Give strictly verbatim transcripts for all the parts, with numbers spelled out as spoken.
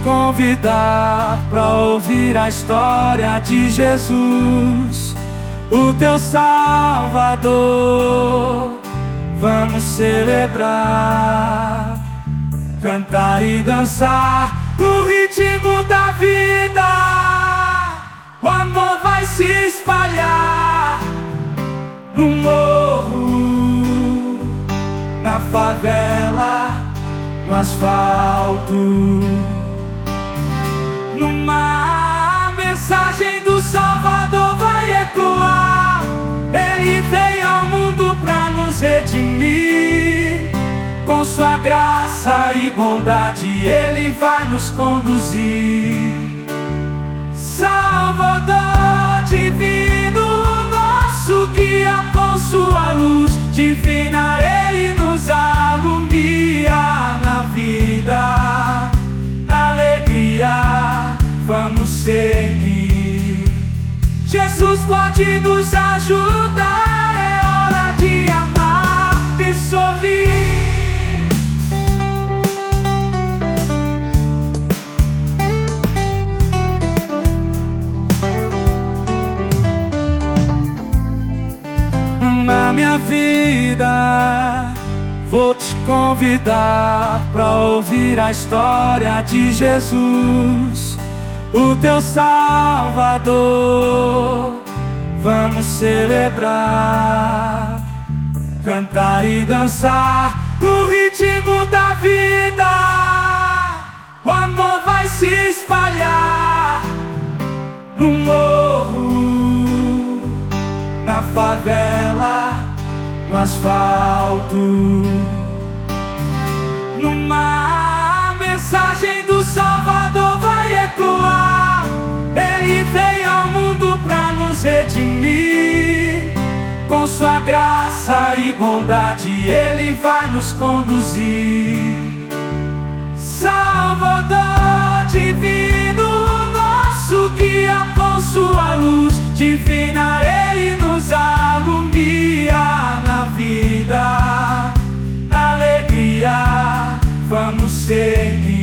convidar para ouvir a história de Jesus, o teu Salvador. Vamos celebrar, cantar e dançar no ritmo da vida. O amor vai se espalhar no morro, na favela, no asfalto. Numa mensagem do Salvador vai ecoar. Ele veio ao mundo pra nos redimir. Com sua graça e bondade Ele vai nos conduzir. Salvador divino, nosso guia, com sua luz divina Ele nos alumia na vida, na alegria. Vamos seguir. Jesus pode nos ajudar. É hora de amar e sorrir. Na minha vida, vou te convidar para ouvir a história de Jesus, o teu Salvador. Vamos celebrar, cantar e dançar no ritmo da vida. O amor vai se espalhar no morro, na favela, no asfalto. Numa mensagem do Salvador vai ecoar. Ele veio ao mundo pra nos redimir. Com sua graça e bondade Ele vai nos conduzir. Salvador divino, nosso guia, com sua luz divina Ele nos alumia na vida, na alegria. Vamos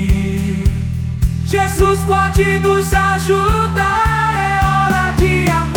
seguir. Jesus pode nos ajudar. É hora de amar